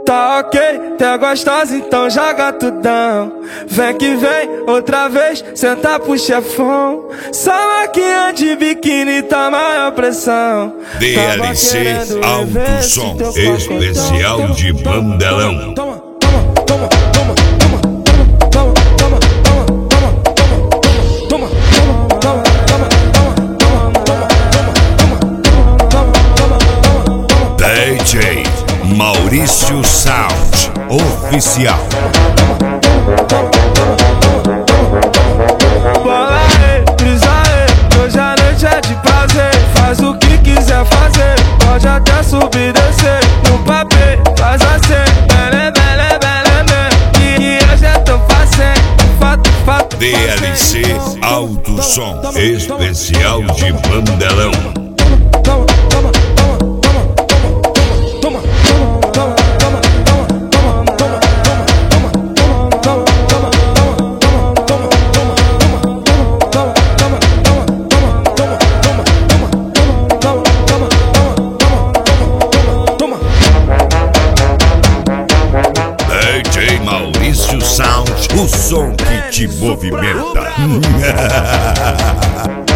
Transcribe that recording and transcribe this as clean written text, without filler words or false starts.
Tá ok, tá gostosa, então joga tudão. Vem que vem, outra vez, senta pro chefão. Só maquinha de biquíni, tá maior pressão. DLC Alto Som, especial de Mandelão. Toma. DJ Maurício Sound Oficial. Bola aí, brisa aí, hoje a noite é de prazer. Faz o que quiser fazer, pode até subir e descer. No papel, faz assim, e hoje é tão fácil, fato. DLC Alto Som, especial de Mandelão. DJ Maurício Sound, o som que te movimenta.